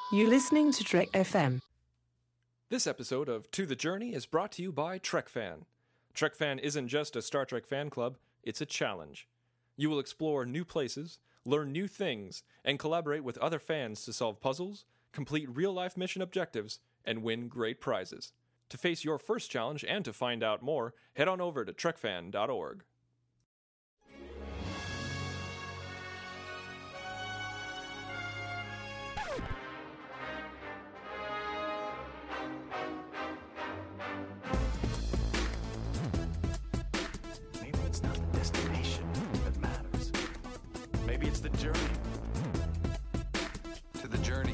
You're listening to Trek FM. This episode of To the Journey is brought to you by TrekFan. TrekFan isn't just a Star Trek fan club, it's a challenge. You will explore new places, learn new things, and collaborate with other fans to solve puzzles, complete real-life mission objectives, and win great prizes. To face your first challenge and to find out more, head on over to trekfan.org. Maybe it's not the destination that matters. Maybe it's the journey. To the journey.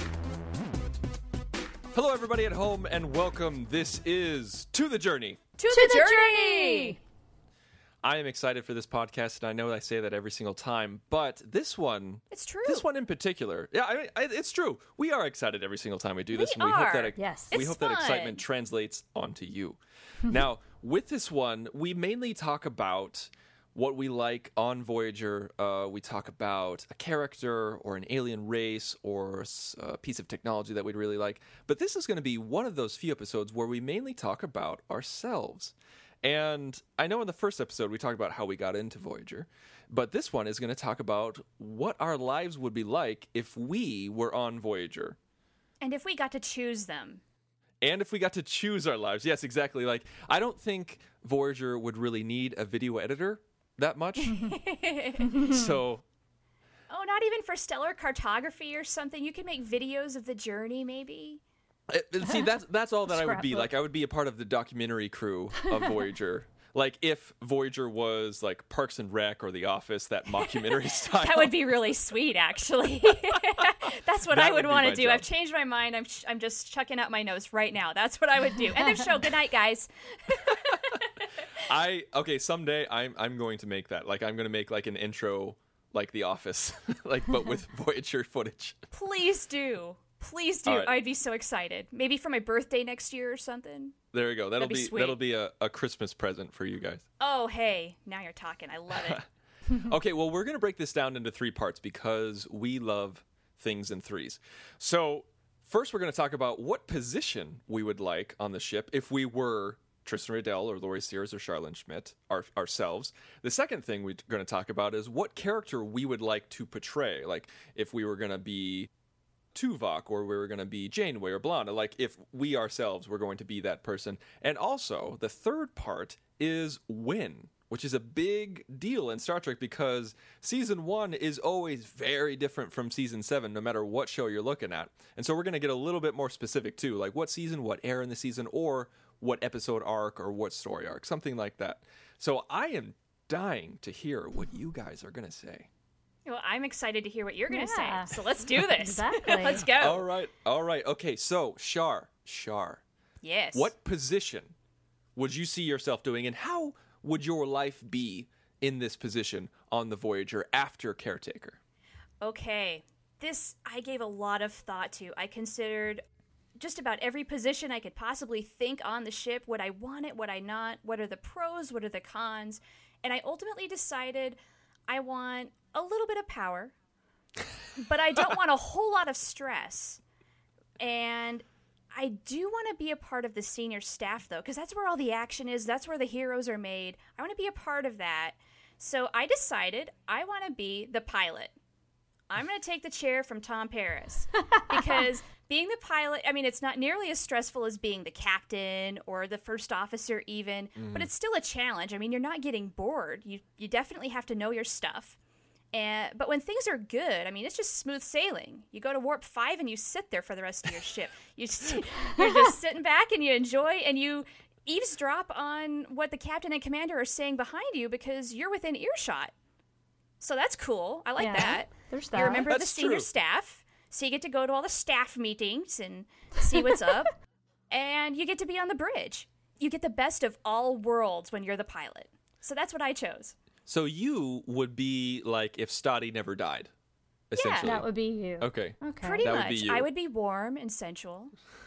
Hello everybody at home and welcome. This is To the Journey. To the journey! I am excited for this podcast, and I know I say that every single time, but this one... It's true. This one in particular. Yeah, it's true. We are excited every single time we do this, and we are. hope that Yes. we It's hope that fun. excitement translates onto you. Now, with this one, we mainly talk about what we like on Voyager. We talk about a character or an alien race or a piece of technology that we'd really like. But this is going to be one of those few episodes where we mainly talk about ourselves. And I know in the first episode we talked about how we got into Voyager, but this one is going to talk about what our lives would be like if we were on Voyager. And if we got to choose them. And if we got to choose our lives. Yes, exactly. Like, I don't think Voyager would really need a video editor that much. So... Oh, not even for stellar cartography or something? You could make videos of the journey, maybe? See, that's all that I would be. Scrapbook. Like, I would be a part of the documentary crew of Voyager. Like, if Voyager was like Parks and Rec or The Office, that mockumentary style. That would be really sweet, actually. That's what That I would would be want my to do. job. I've changed my mind. I'm just chucking out my nose right now. That's what I would do. End of show. Good night, guys. Someday I'm going to make that. Like, I'm going to make like an intro like The Office, like, but with Voyager footage. Please do. Please do. All right. I'd be so excited. Maybe for my birthday next year or something. There we go. That'll That'd be sweet. that'll be a Christmas present for you guys. Oh, hey. Now you're talking. I love it. Okay, well, we're going to break this down into 3 parts because we love things in threes. So, first we're going to talk about what position we would like on the ship if we were Tristan Riddell or Laurie Sears or Charlene Schmidt ourselves. The second thing we're going to talk about is what character we would like to portray. Like, if we were going to be Tuvok or we were going to be Janeway or Blonde. Like, if we ourselves were going to be that person. And also, the third part is when, which is a big deal in Star Trek because Season 1 is always very different from Season 7, no matter what show you're looking at. And so we're going to get a little bit more specific, too. Like, what season, what era in the season, or what episode arc, or what story arc, something like that. So I am dying to hear what you guys are going to say. Well, I'm excited to hear what you're going to Yeah. say. So let's do this. Exactly. Let's go. All right. Okay, so, Shar, Yes. what position would you see yourself doing, and how would your life be in this position on the Voyager after Caretaker? Okay. This I gave a lot of thought to. I considered just about every position I could possibly think on the ship. Would I want it? Would I not? What are the pros? What are the cons? And I ultimately decided I want a little bit of power, but I don't want a whole lot of stress. And I do want to be a part of the senior staff, though, because that's where all the action is. That's where the heroes are made. I want to be a part of that. So I decided I want to be the pilot. I'm going to take the chair from Tom Paris because being the pilot, I mean, it's not nearly as stressful as being the captain or the first officer even, but it's still a challenge. I mean, you're not getting bored. You definitely have to know your stuff. But when things are good, I mean, it's just smooth sailing. You go to warp 5 and you sit there for the rest of your ship. You're just sitting back and you enjoy and you eavesdrop on what the captain and commander are saying behind you because you're within earshot. So that's cool. I like Yeah, that. there's You that. remember the That's senior true. staff, so you get to go to all the staff meetings and see what's up, and you get to be on the bridge. You get the best of all worlds when you're the pilot. So that's what I chose. So you would be like if Stotty never died. essentially. That would be you. Okay. Okay. Pretty That would much. be you. I would be warm and sensual.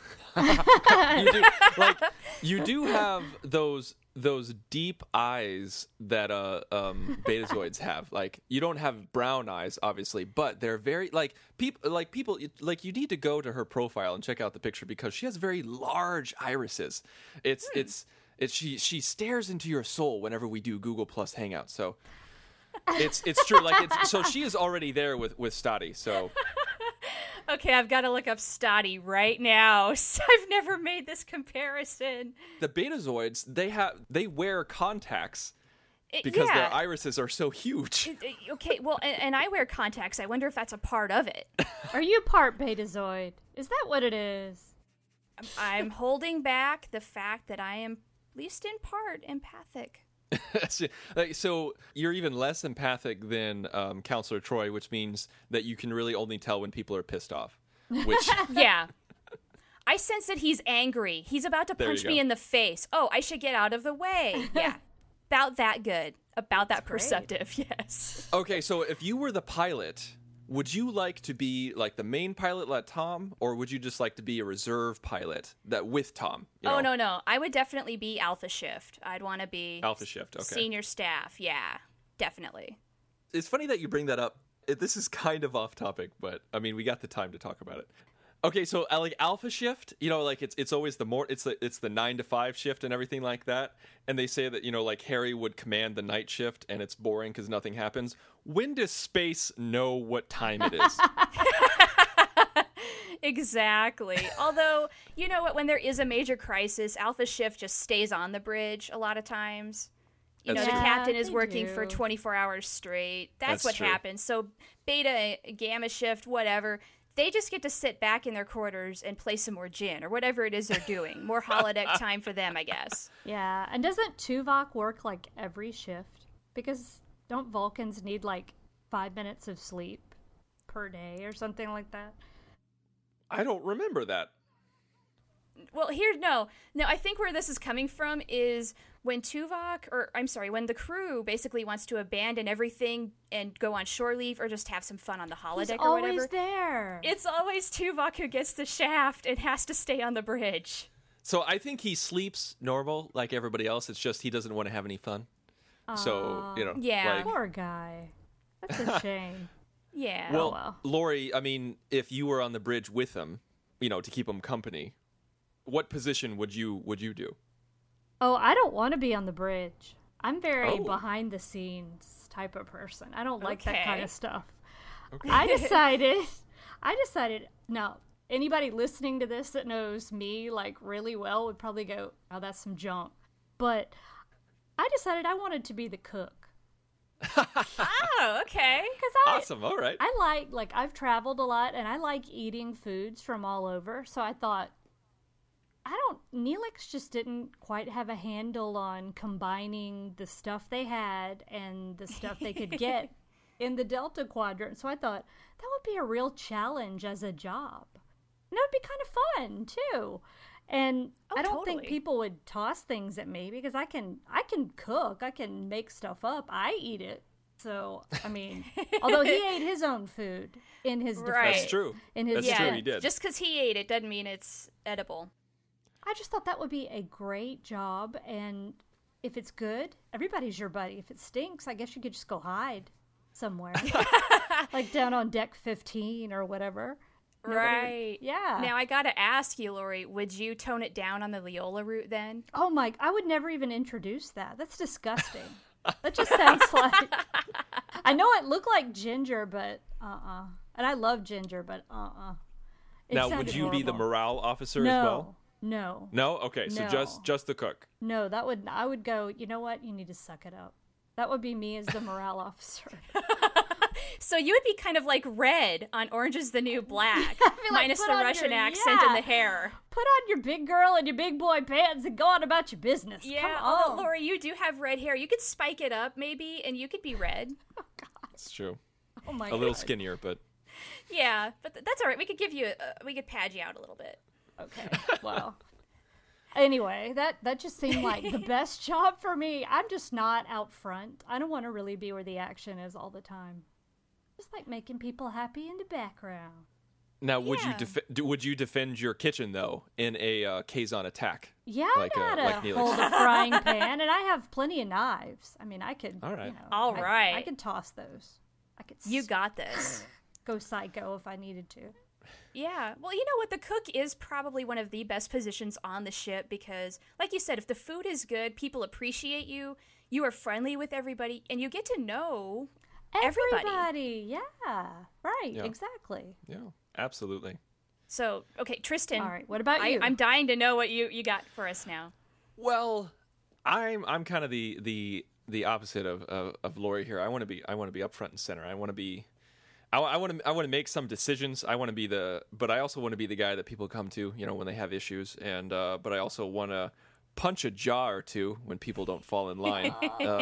You do have those deep eyes that betazoids have. Like, you don't have brown eyes, obviously, but they're very people you need to go to her profile and check out the picture because she has very large irises. It's she stares into your soul whenever we do Google Plus Hangouts. So it's true. So she is already there with Stotty. So. Okay, I've got to look up Stotty right now. I've never made this comparison. The betazoids, they wear contacts because their irises are so huge. Okay, well, and I wear contacts. I wonder if that's a part of it. Are you part Betazoid? Is that what it is? I'm holding back the fact that I am, at least in part, empathic. So you're even less empathic than Counselor Troy, which means that you can really only tell when people are pissed off. Which Yeah. I sense that he's angry. He's about to punch me in the face. Oh, I should get out of the way. Yeah. About that good. About that perceptive, yes. Okay, so if you were the pilot, would you like to be like the main pilot like Tom, or would you just like to be a reserve pilot that with Tom? Oh, no. I would definitely be Alpha Shift. I'd want to be Alpha Shift, okay. Senior staff. Yeah, definitely. It's funny that you bring that up. This is kind of off topic, but I mean, we got the time to talk about it. Okay, so like Alpha Shift, like it's always it's the 9 to 5 shift and everything like that. And they say that like Harry would command the night shift, and it's boring because nothing happens. When does space know what time it is? Exactly. Although, you know what? When there is a major crisis, Alpha Shift just stays on the bridge a lot of times. You know, That's the true. captain is they working do. for 24 hours straight. That's what true. happens. So Beta, Gamma Shift, whatever, they just get to sit back in their quarters and play some more gin or whatever it is they're doing. More holodeck time for them, I guess. Yeah, and doesn't Tuvok work like every shift? Because don't Vulcans need like 5 minutes of sleep per day or something like that? I don't remember that. Well, no, I think where this is coming from is when when the crew basically wants to abandon everything and go on shore leave or just have some fun on the holodeck He's or whatever. always there. It's always Tuvok who gets the shaft and has to stay on the bridge. So I think he sleeps normal like everybody else. It's just he doesn't want to have any fun. So, Yeah. like, Poor guy. That's a shame. Yeah. well, Lori, I mean, if you were on the bridge with him, to keep him company, what position would you do? Oh, I don't want to be on the bridge. I'm very Oh. behind the scenes type of person. I don't like that Okay. kind of stuff. Okay. I decided, now, anybody listening to this that knows me, like, really well would probably go, oh, that's some junk. But I decided I wanted to be the cook. Oh, okay. Because Awesome. All right. I like, I've traveled a lot, and I like eating foods from all over. So I thought, Neelix just didn't quite have a handle on combining the stuff they had and the stuff they could get in the Delta Quadrant. So I thought that would be a real challenge as a job. And it would be kind of fun, too. And I don't think totally. people would toss things at me because I can cook. I can make stuff up. I eat it. So, I mean, although he ate his own food in his defense. Right. That's true. In his That's true, defense. he did. Just because he ate it doesn't mean it's edible. I just thought that would be a great job, and if it's good, everybody's your buddy. If it stinks, I guess you could just go hide somewhere. Like down on deck 15 or whatever. Right. Yeah. Now, I gotta ask you, Lori, would you tone it down on the Leola route then? Oh my, I would never even introduce that. That's disgusting. That just sounds like, I know it looked like ginger, but and I love ginger, but It Now, would sounded you be the horrible. morale officer no, as well? No. No? Okay, so No. just the cook. No, I would go, you know what? You need to suck it up. That would be me as the morale officer. So you would be kind of like Red on Orange is the New Black, like, minus put the on Russian your- accent yeah. and the hair. Put on your big girl and your big boy pants and go on about your business. Yeah, Come although, on. Lori, you do have red hair. You could spike it up, maybe, and you could be red. That's true. Oh my A little God. skinnier, but Yeah, but that's all right. We could give you, we could pad you out a little bit. Okay, well. Anyway, that just seemed like the best job for me. I'm just not out front. I don't want to really be where the action is all the time. Just like making people happy in the background. Now, would Yeah. would you defend your kitchen though in a Kazon attack? Yeah, Like, I like gotta Neelix. hold a frying pan, and I have plenty of knives. I mean, I could. All right. All right. I could toss those. I could. You got this. go psycho if I needed to. Yeah. Well, you know what? The cook is probably one of the best positions on the ship because, like you said, if the food is good, people appreciate you, you are friendly with everybody, and you get to know everybody. Yeah. Right. Yeah. Exactly. Yeah, absolutely. So, okay, Tristan. All right. What about you? I'm dying to know what you got for us now. Well, I'm kind of the opposite of Lori here. I want to be up front and center. I want to be. I want to make some decisions. I want to be but I also want to be the guy that people come to, when they have issues, and but I also want to punch a jaw or two when people don't fall in line.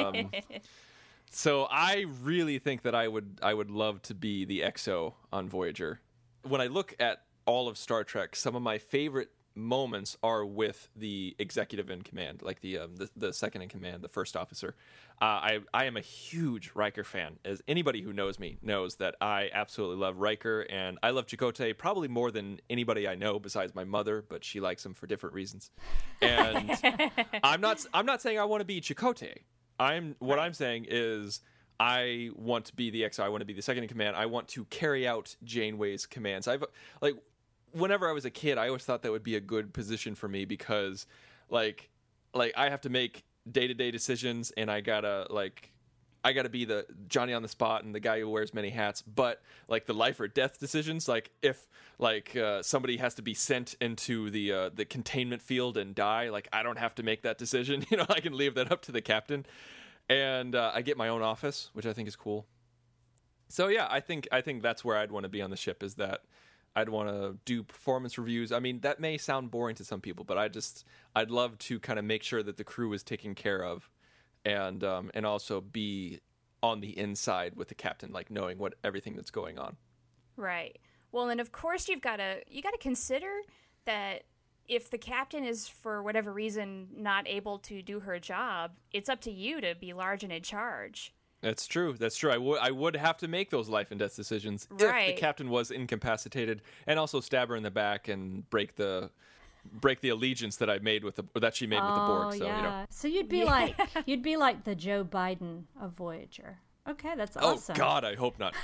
So I really think that I would love to be the XO on Voyager. When I look at all of Star Trek, some of my favorite moments are with the executive in command, like the second in command, the first officer. I am a huge Riker fan. As anybody who knows me knows that I absolutely love Riker, and I love Chakotay probably more than anybody I know besides my mother, but she likes him for different reasons. And I'm not saying I want to be Chakotay. What I'm saying is I want to be the XO. I want to be the second in command. I want to carry out Janeway's commands. Whenever I was a kid, I always thought that would be a good position for me because, like I have to make day-to-day decisions, and I gotta be the Johnny on the spot and the guy who wears many hats. But like the life or death decisions, like if somebody has to be sent into the containment field and die, like I don't have to make that decision. I can leave that up to the captain, and I get my own office, which I think is cool. So yeah, I think that's where I'd want to be on the ship. Is that I'd want to do performance reviews. I mean, that may sound boring to some people, but I'd love to kind of make sure that the crew is taken care of, and also be on the inside with the captain, like knowing what everything that's going on. Right. Well, and of course you got to consider that if the captain is for whatever reason not able to do her job, it's up to you to be large and in charge. That's true. I would have to make those life and death decisions if Right. the captain was incapacitated, and also stab her in the back and break the allegiance that that she made with the Borg. So yeah. So you'd be like the Joe Biden of Voyager. Okay, that's Oh awesome. God, I hope not.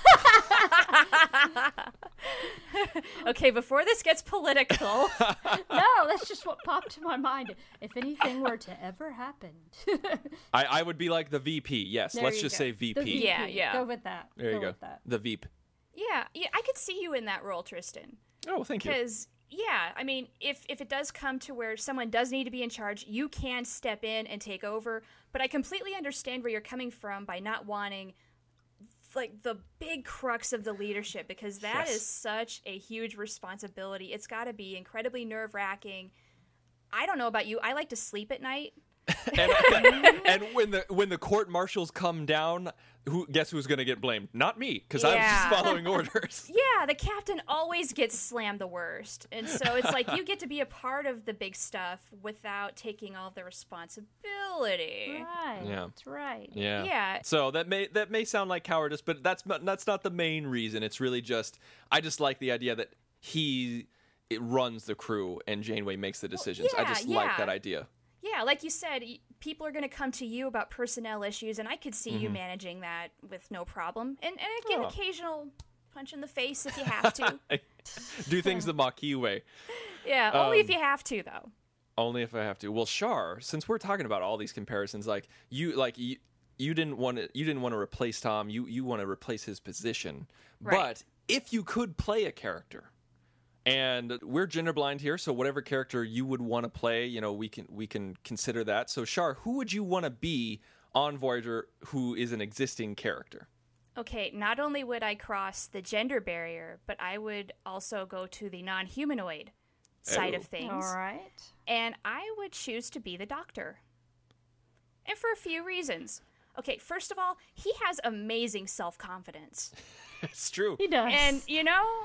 Okay, before this gets political, No, that's just what popped in my mind. If anything were to ever happen. I would be like the VP. Yes, There let's you just go. say VP. The VP. Yeah. Go with that. There you go. With that. The Veep. yeah, I could see you in that role, Tristan. Oh, thank you. Because, yeah, I mean, if it does come to where someone does need to be in charge, you can step in and take over. But I completely understand where you're coming from by not wanting, like, the big crux of the leadership, because that Yes. is such a huge responsibility. It's got to be incredibly nerve-wracking. I don't know about you. I like to sleep at night. And when the court martials come down, guess who's going to get blamed? Not me, because I was Yeah. just following orders. Yeah, the captain always gets slammed the worst. And so it's like you get to be a part of the big stuff without taking all the responsibility. Right. Yeah. That's right. Yeah. Yeah. So that may sound like cowardice, but that's not the main reason. It's really just I just like the idea that it runs the crew and Janeway makes the decisions. I just like yeah. that idea. Yeah, like you said, people are going to come to you about personnel issues, and I could see you managing that with no problem. And again, Oh. occasional punch in the face if you have to. Do things the Maquis way. Yeah, only if you have to, though. Only if I have to. Well, Shar, since we're talking about all these comparisons, you didn't want to replace Tom. You want to replace his position. Right. But if you could play a character, and we're gender blind here, so whatever character you would want to play, we can consider that. So Shar, who would you want to be on Voyager who is an existing character? Okay, not only would I cross the gender barrier, but I would also go to the non-humanoid side Oh. of things. All right. And I would choose to be the Doctor. And for a few reasons. Okay, first of all, he has amazing self-confidence. It's true. He does. And,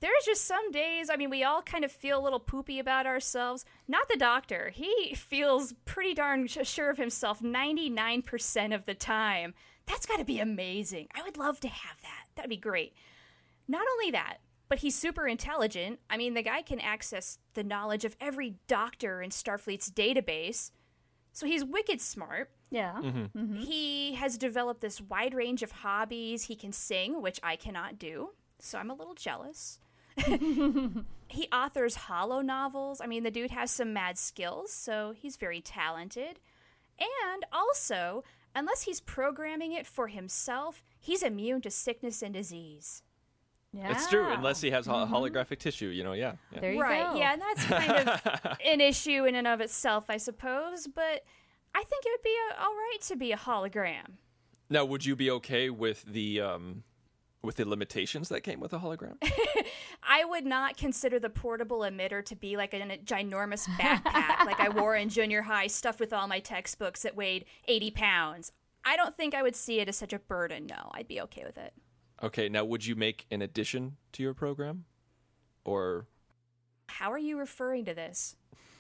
there's just some days, I mean, we all kind of feel a little poopy about ourselves. Not the doctor. He feels pretty darn sure of himself 99% of the time. That's got to be amazing. I would love to have that. That'd be great. Not only that, but he's super intelligent. I mean, the guy can access the knowledge of every doctor in Starfleet's database. So he's wicked smart. Yeah. He has developed this wide range of hobbies. He can sing, which I cannot do. So I'm a little jealous. He authors holo novels. I mean, the dude has some mad skills, so he's very talented. And also, unless he's programming it for himself, he's immune to sickness and disease. Yeah. It's true, unless he has holographic tissue, yeah. There you Right, go. yeah, and that's kind of an issue in and of itself, I suppose, but I think it would be all right to be a hologram. Now, would you be okay with the limitations that came with the hologram? I would not consider the portable emitter to be like a ginormous backpack like I wore in junior high, stuffed with all my textbooks that weighed 80 pounds. I don't think I would see it as such a burden, no. I'd be okay with it. Okay, now would you make an addition to your program? Or... How are you referring to this?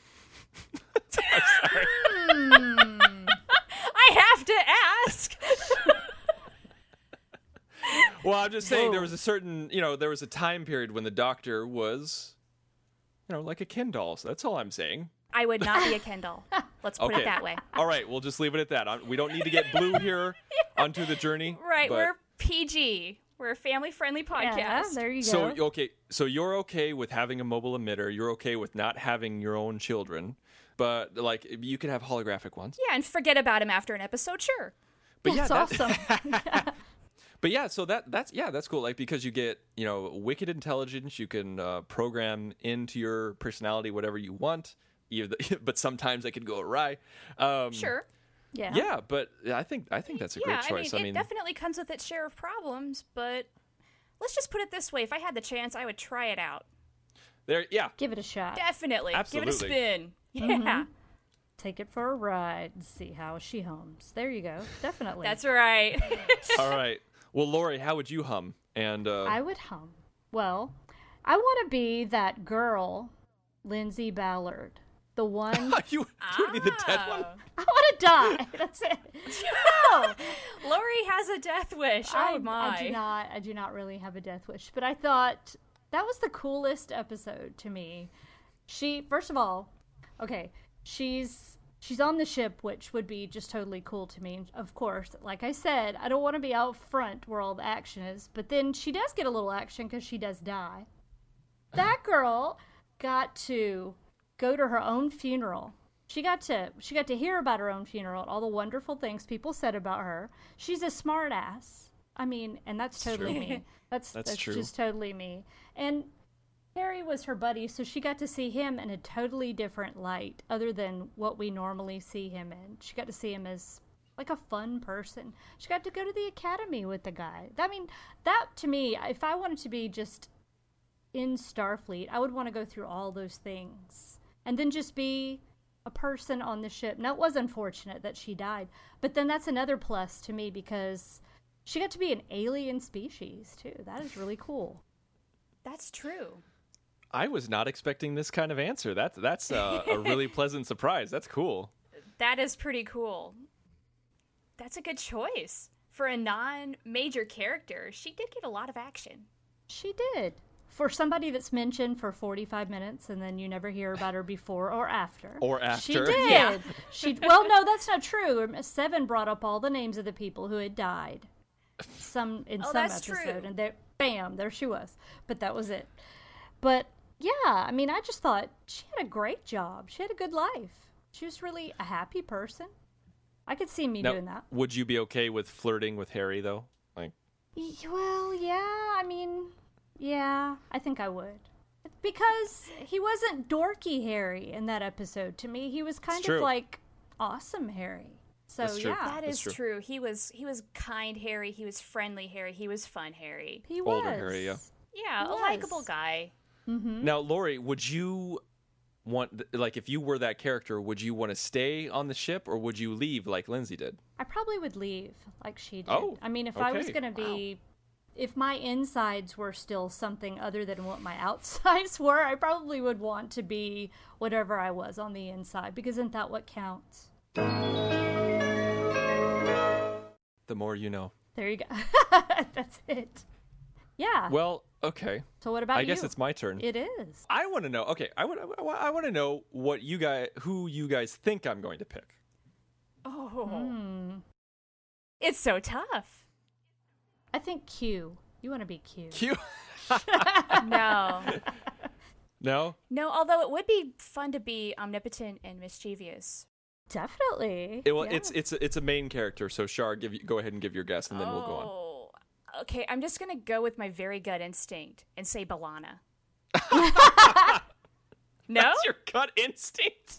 I have to ask. Well, I'm just saying there was a certain, there was a time period when the doctor was, like a Ken doll. So that's all I'm saying. I would not be a Ken doll. Let's put it that way. All right, we'll just leave it at that. We don't need to get blue here onto the journey. Right, but... we're PG. We're a family-friendly podcast. Yeah, there you go. So you're okay with having a mobile emitter. You're okay with not having your own children. But, like, you could have holographic ones. Yeah, and forget about him after an episode, sure. But That's awesome. But yeah, so that's cool. Like, because you get, wicked intelligence, you can program into your personality whatever you want. But sometimes it can go awry. Sure. Yeah. Yeah, but I think that's a great choice. I mean, it definitely comes with its share of problems, but let's just put it this way. If I had the chance, I would try it out. Give it a shot. Definitely. Absolutely. Give it a spin. Yeah. Take it for a ride and see how she hums. There you go. Definitely. That's right. All right. Well, Lori, how would you hum? And I would hum. Well, I want to be that girl, Lindsay Ballard. The one... you would be the dead one? I want to die. That's it. No. Lori has a death wish. Oh, my. I do not really have a death wish. But I thought that was the coolest episode to me. First of all, okay, she's on the ship, which would be just totally cool to me. Of course, like I said, I don't want to be out front where all the action is. But then she does get a little action because she does die. That girl got to go to her own funeral. She got to hear about her own funeral, all the wonderful things people said about her. She's a smart ass. I mean, and that's totally me. That's true. Just totally me. And Harry was her buddy, so she got to see him in a totally different light other than what we normally see him in. She got to see him as like a fun person. She got to go to the academy with the guy. I mean, that to me, if I wanted to be just in Starfleet, I would want to go through all those things. And then just be a person on the ship. Now, it was unfortunate that she died. But then that's another plus to me because she got to be an alien species, too. That is really cool. That's true. I was not expecting this kind of answer. That's a really pleasant surprise. That's cool. That is pretty cool. That's a good choice. For a non-major character, she did get a lot of action. She did. For somebody that's mentioned for 45 minutes and then you never hear about her before or after. She did. Yeah. Well, no, that's not true. Seven brought up all the names of the people who had died. Some that's episode. true. And there she was. But that was it. But, yeah, I mean, I just thought she had a great job. She had a good life. She was really a happy person. I could see me doing that. Would you be okay with flirting with Harry, though? Well, yeah, I mean... Yeah, I think I would. Because he wasn't dorky Harry in that episode to me. He was kind of like awesome Harry. So That's true. yeah. That is true. He was kind Harry. He was friendly Harry. He was fun Harry. He was. Older Harry, yeah. Yeah, a likable guy. Mm-hmm. Now, Lori, would you want, like, if you were that character, would you want to stay on the ship or would you leave like Lindsay did? I probably would leave like she did. Oh, I mean, if I was okay. going to be if my insides were still something other than what my outsides were, I probably would want to be whatever I was on the inside, because isn't that what counts? The more you know. There you go. That's it. Yeah. Well, okay. So what about you? I guess it's my turn. It is. I want to know. Okay, I want to know who you guys think I'm going to pick. Oh. It's so tough. I think Q. You want to be Q. Q. No. No? No, although it would be fun to be omnipotent and mischievous. Definitely. It's a main character. So Shar, go ahead and give your guess, and then we'll go on. Okay, I'm just gonna go with my very gut instinct and say Balana. No? That's your gut instinct?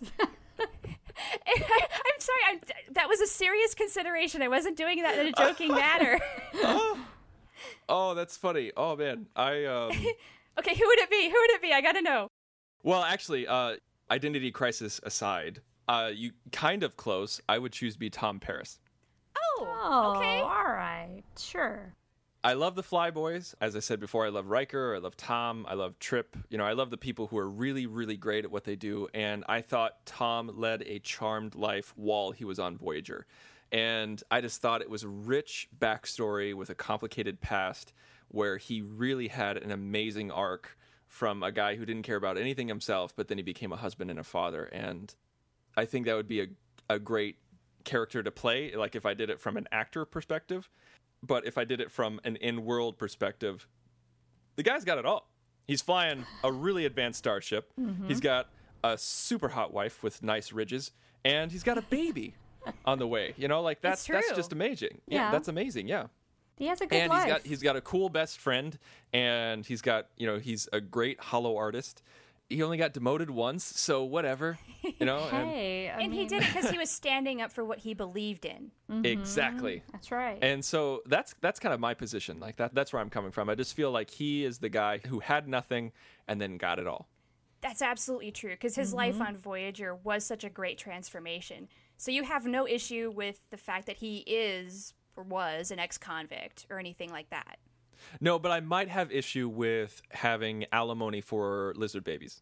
I'm sorry, that was a serious consideration. I wasn't doing that in a joking manner. Oh, that's funny. Oh, man. Okay, who would it be? Who would it be? I gotta know. Well, actually, identity crisis aside, you kind of close. I would choose to be Tom Paris. Oh, okay. All right. Sure. I love the Flyboys. As I said before, I love Riker, I love Tom, I love Trip. I love the people who are really, really great at what they do. And I thought Tom led a charmed life while he was on Voyager. And I just thought it was a rich backstory with a complicated past where he really had an amazing arc from a guy who didn't care about anything himself, but then he became a husband and a father. And I think that would be a great character to play, like if I did it from an actor perspective. But if I did it from an in-world perspective, the guy's got it all. He's flying a really advanced starship. Mm-hmm. He's got a super hot wife with nice ridges, and he's got a baby on the way. That's just amazing. Yeah, that's amazing. Yeah. He has a good life. And he's got a cool best friend, and he's got, he's a great holo artist. He only got demoted once, so whatever, Hey, and he did it because he was standing up for what he believed in. Mm-hmm. Exactly. That's right. And so that's kind of my position. Like that's where I'm coming from. I just feel like he is the guy who had nothing and then got it all. That's absolutely true, because his life on Voyager was such a great transformation. So you have no issue with the fact that he is or was an ex-convict or anything like that. No, but I might have issue with having alimony for lizard babies.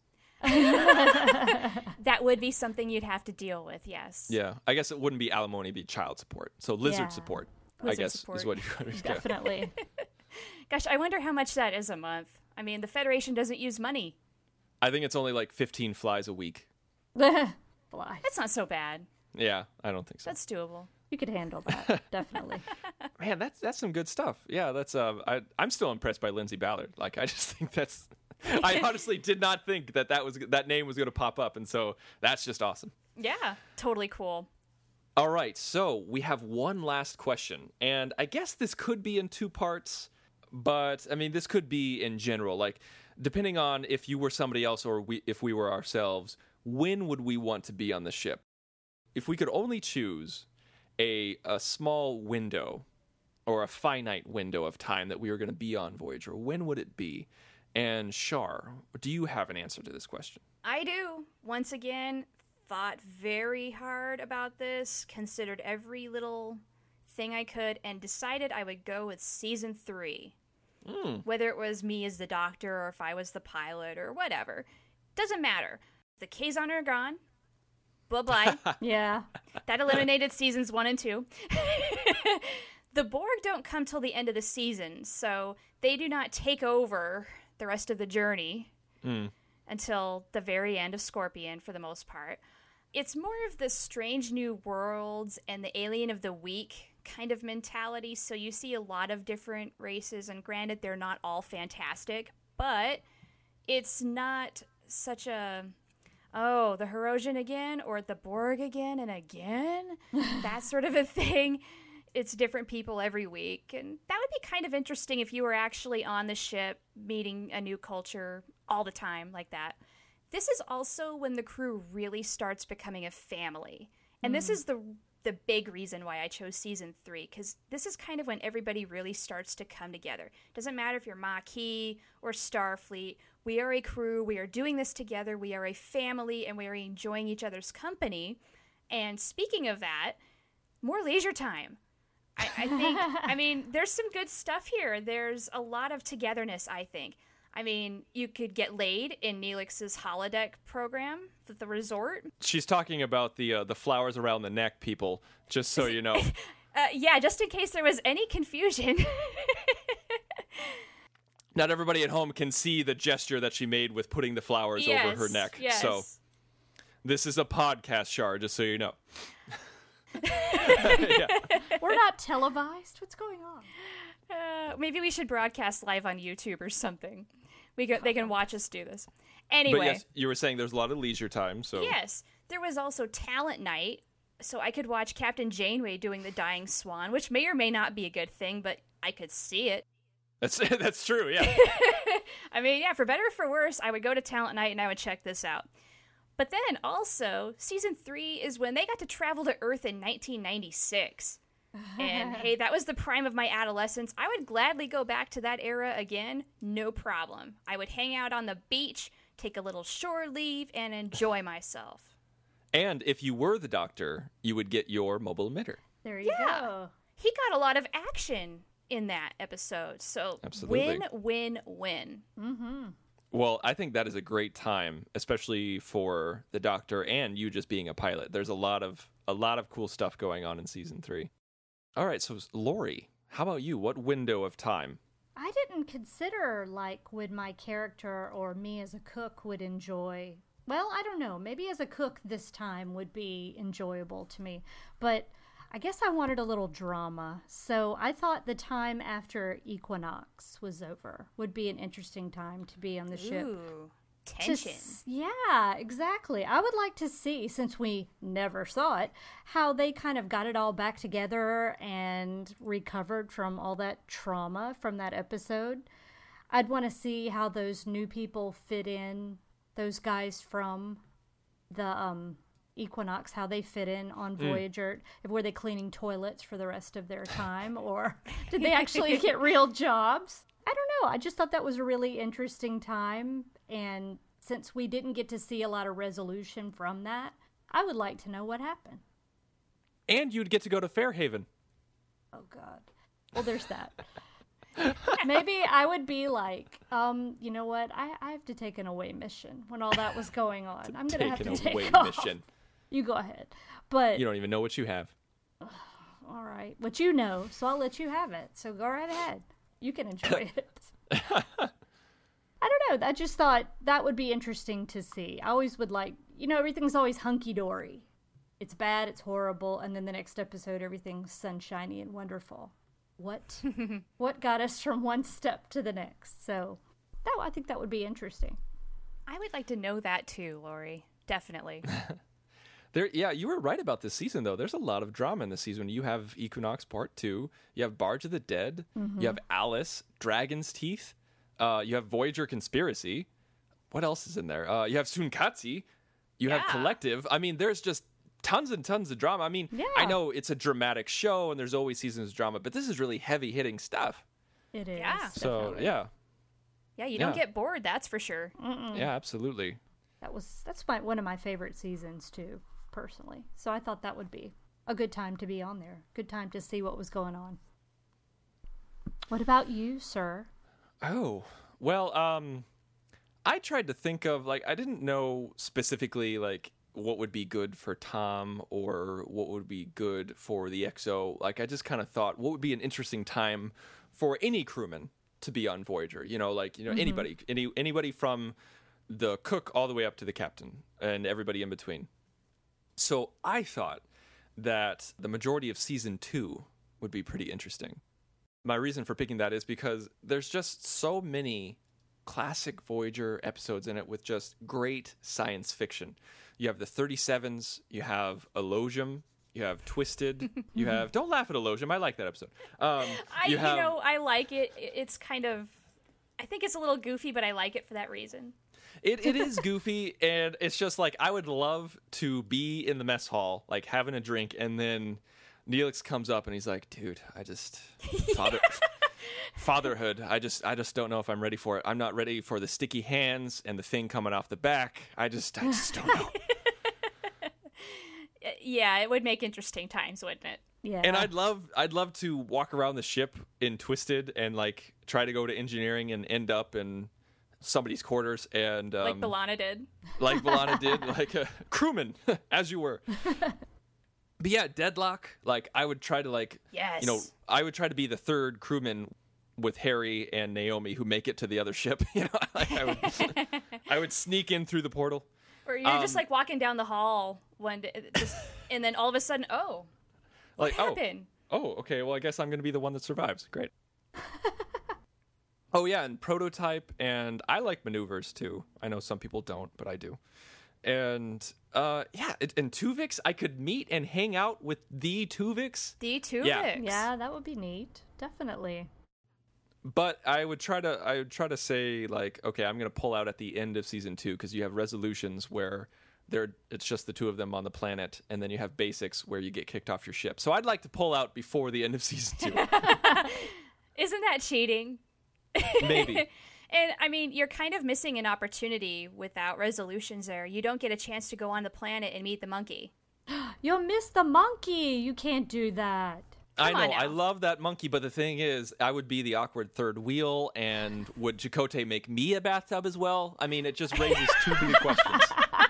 That would be something you'd have to deal with, yes. Yeah, I guess it wouldn't be alimony, it'd be child support. So lizard support, I guess, is what you're going to get. Definitely. Gosh, I wonder how much that is a month. I mean, the Federation doesn't use money. I think it's only like 15 flies a week. Flies. That's not so bad. Yeah, I don't think so. That's doable. You could handle that, definitely. Man, that's some good stuff. Yeah, that's I'm still impressed by Lindsay Ballard. Like, I just think that's I honestly did not think that name was going to pop up, and so that's just awesome. Yeah, totally cool. All right, so we have one last question, and I guess this could be in two parts, but I mean, this could be in general. Like, depending on if you were somebody else or if we were ourselves, when would we want to be on the ship? If we could only choose a small window or a finite window of time that we were going to be on Voyager, when would it be? And Shar, do you have an answer to this question? I do. Once again, thought very hard about this, considered every little thing I could, and decided I would go with season 3. Whether it was me as the doctor or if I was the pilot or whatever. Doesn't matter. The Kazon are gone. Bye-bye. Yeah. That eliminated seasons 1 and 2. The Borg don't come till the end of the season, so they do not take over the rest of the journey until the very end of Scorpion, for the most part. It's more of the strange new worlds and the alien of the week kind of mentality, so you see a lot of different races, and granted, they're not all fantastic, but it's not such a... oh, the Herosian again, or the Borg again and again, that sort of a thing. It's different people every week, and that would be kind of interesting if you were actually on the ship meeting a new culture all the time like that. This is also when the crew really starts becoming a family, and this is the big reason why I chose season 3, because this is kind of when everybody really starts to come together. Doesn't matter if you're Maquis or Starfleet, we are a crew, we are doing this together, we are a family, and we are enjoying each other's company. And speaking of that, more leisure time. I think, I mean, there's some good stuff here. There's a lot of togetherness, I think. I mean, you could get laid in Neelix's holodeck program at the resort. She's talking about the flowers around the neck, people, just so you know. Yeah, just in case there was any confusion. Not everybody at home can see the gesture that she made with putting the flowers over her neck. Yes. So this is a podcast, Shar, just so you know. We're not televised. What's going on? Maybe we should broadcast live on YouTube or something. They can watch us do this. Anyway. But yes, you were saying there's a lot of leisure time, so... Yes. There was also talent night, so I could watch Captain Janeway doing the Dying Swan, which may or may not be a good thing, but I could see it. That's true, yeah. I mean, yeah, for better or for worse, I would go to talent night and I would check this out. But then also, season 3 is when they got to travel to Earth in 1996. And hey, that was the prime of my adolescence. I would gladly go back to that era again, no problem. I would hang out on the beach, take a little shore leave, and enjoy myself. And if you were the Doctor, you would get your mobile emitter. There you go. He got a lot of action in that episode. So Absolutely. win. Mm-hmm. Well, I think that is a great time, especially for the Doctor and you just being a pilot. There's a lot of cool stuff going on in season 3. All right, so Lori, how about you? What window of time? I didn't consider, like, would my character or me as a cook would enjoy... Well, I don't know. Maybe as a cook this time would be enjoyable to me. But I guess I wanted a little drama. So I thought the time after Equinox was over would be an interesting time to be on the ship. Ooh, tension. Yeah, exactly. I would like to see, since we never saw it, how they kind of got it all back together and recovered from all that trauma from that episode. I'd want to see how those new people fit in, those guys from the Equinox, how they fit in on Voyager. Were they cleaning toilets for the rest of their time, or did they actually get real jobs? I don't know. I just thought that was a really interesting time, and since we didn't get to see a lot of resolution from that, I would like to know what happened. And you'd get to go to Fairhaven. Oh, God. Well, there's that. Maybe I would be like, you know what? I have to take an away mission when all that was going on. I'm going to have to take away off. mission. You go ahead. But You don't even know what you have. all right. What you know, so I'll let you have it. So go right ahead. You can enjoy it. I don't know. I just thought that would be interesting to see. I always would like, everything's always hunky-dory. It's bad, it's horrible, and then the next episode, everything's sunshiny and wonderful. What got us from one step to the next? So I think that would be interesting. I would like to know that too, Lori. Definitely. You were right about this season, though. There's a lot of drama in this season. You have Equinox Part 2. You have Barge of the Dead. Mm-hmm. You have Alice, Dragon's Teeth. You have Voyager Conspiracy. What else is in there? You have Tsunkatsu. You have Collective. I mean, there's just tons and tons of drama. I mean, I know it's a dramatic show, and there's always seasons of drama, but this is really heavy-hitting stuff. It is. Yeah. So, definitely. yeah. Yeah, you don't get bored, that's for sure. Mm-mm. Yeah, absolutely. That's one of my favorite seasons, too, personally. So I thought that would be a good time to be on there. Good time to see what was going on. What about you, sir? Oh, well, I tried to think of, I didn't know specifically, what would be good for Tom or what would be good for the XO. I just kind of thought, what would be an interesting time for any crewman to be on Voyager? Mm-hmm. Anybody from the cook all the way up to the captain and everybody in between. So I thought that the majority of season 2 would be pretty interesting. My reason for picking that is because there's just so many classic Voyager episodes in it with just great science fiction. You have the 37s, you have Elogium, you have Twisted, you have... Don't laugh at Elogium, I like that episode. I like it. It's kind of... I think it's a little goofy, but I like it for that reason. It is goofy, and it's just I would love to be in the mess hall, having a drink, and then Neelix comes up and he's like, dude, I just... Fatherhood, I just don't know if I'm ready for it. I'm not ready for the sticky hands and the thing coming off the back. I just don't know. Yeah, it would make interesting times, wouldn't it? Yeah. And I'd love to walk around the ship in Twisted and like try to go to engineering and end up in somebody's quarters and Like B'Elanna did. like B'Elanna did, like a crewman, as you were. But yeah, Deadlock. Like I would try to Yes. I would try to be the third crewman with Harry and Naomi who make it to the other ship. I would sneak in through the portal. Or you're just like walking down the hall and then all of a sudden, what happened? Oh, okay. Well, I guess I'm going to be the one that survives. Great. Oh, yeah, and Prototype, and I like Maneuvers, too. I know some people don't, but I do. And, and Tuvix, I could meet and hang out with the Tuvix. The Tuvix. Yeah, that would be neat. Definitely. But I would try to say, like, okay, I'm going to pull out at the end of Season 2, because you have Resolutions where it's just the two of them on the planet, and then you have Basics where you get kicked off your ship. So I'd like to pull out before the end of Season 2. Isn't that cheating? Maybe. And, I mean, you're kind of missing an opportunity without Resolutions there. You don't get a chance to go on the planet and meet the monkey. You'll miss the monkey. You can't do that. I Come on know, now. I love that monkey, but the thing is, I would be the awkward third wheel, and would Chakotay make me a bathtub as well? I mean, it just raises too many questions.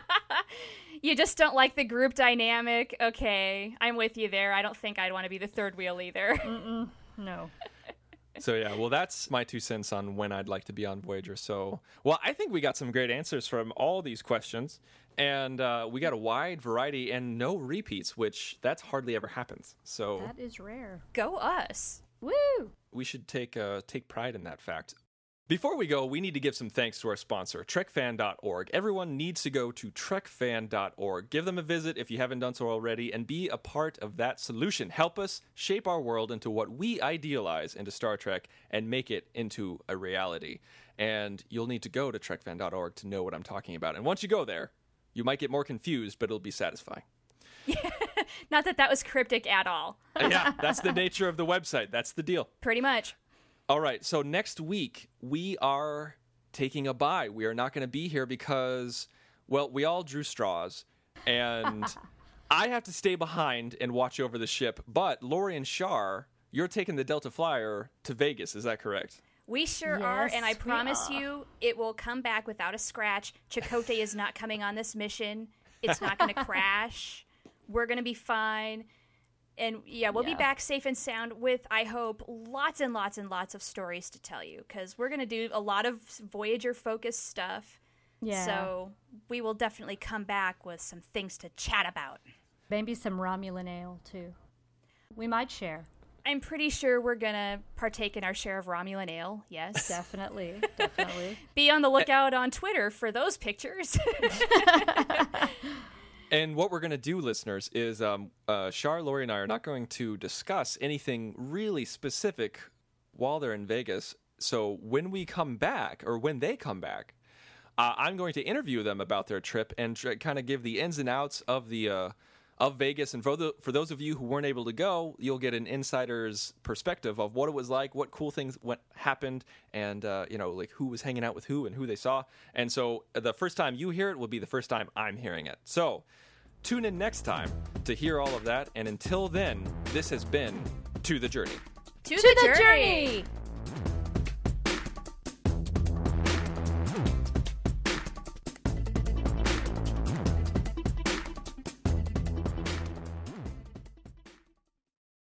You just don't like the group dynamic. Okay, I'm with you there. I don't think I'd want to be the third wheel either. No. So yeah, well, that's my 2 cents on when I'd like to be on Voyager. So, well, I think we got some great answers from all these questions, and we got a wide variety and no repeats, which that's hardly ever happens. So That is rare. Go us. Woo! we should take pride in that fact. Before we go, we need to give some thanks to our sponsor, TrekFan.org. Everyone needs to go to TrekFan.org. Give them a visit if you haven't done so already, and be a part of that solution. Help us shape our world into what we idealize into Star Trek and make it into a reality. And you'll need to go to TrekFan.org to know what I'm talking about. And once you go there, you might get more confused, but it'll be satisfying. Not that was cryptic at all. Yeah, that's the nature of the website. That's the deal. Pretty much. All right, so next week, we are taking a bye. We are not going to be here because, well, we all drew straws, and I have to stay behind and watch over the ship. But Lori and Shar, you're taking the Delta Flyer to Vegas. Is that correct? We sure are, and I Yes, we promise are. you it will come back without a scratch. Chakotay is not coming on this mission. It's not going to crash. We're going to be fine. And yeah, we'll be back safe and sound with, I hope, lots and lots and lots of stories to tell you, because we're going to do a lot of Voyager-focused stuff. Yeah. So we will definitely come back with some things to chat about. Maybe some Romulan ale, too. We might share. I'm pretty sure we're going to partake in our share of Romulan ale, yes. Definitely. Definitely. Be on the lookout on Twitter for those pictures. And what we're going to do, listeners, is Shar, Lori, and I are not going to discuss anything really specific while they're in Vegas. So when we come back, or when they come back, I'm going to interview them about their trip and kind of give the ins and outs of the of Vegas. And for those of you who weren't able to go, you'll get an insider's perspective of what it was like, what cool things happened, and like who was hanging out with who and who they saw. And so the first time you hear it will be the first time I'm hearing it. So tune in next time to hear all of that. And until then, this has been To the Journey. To the journey.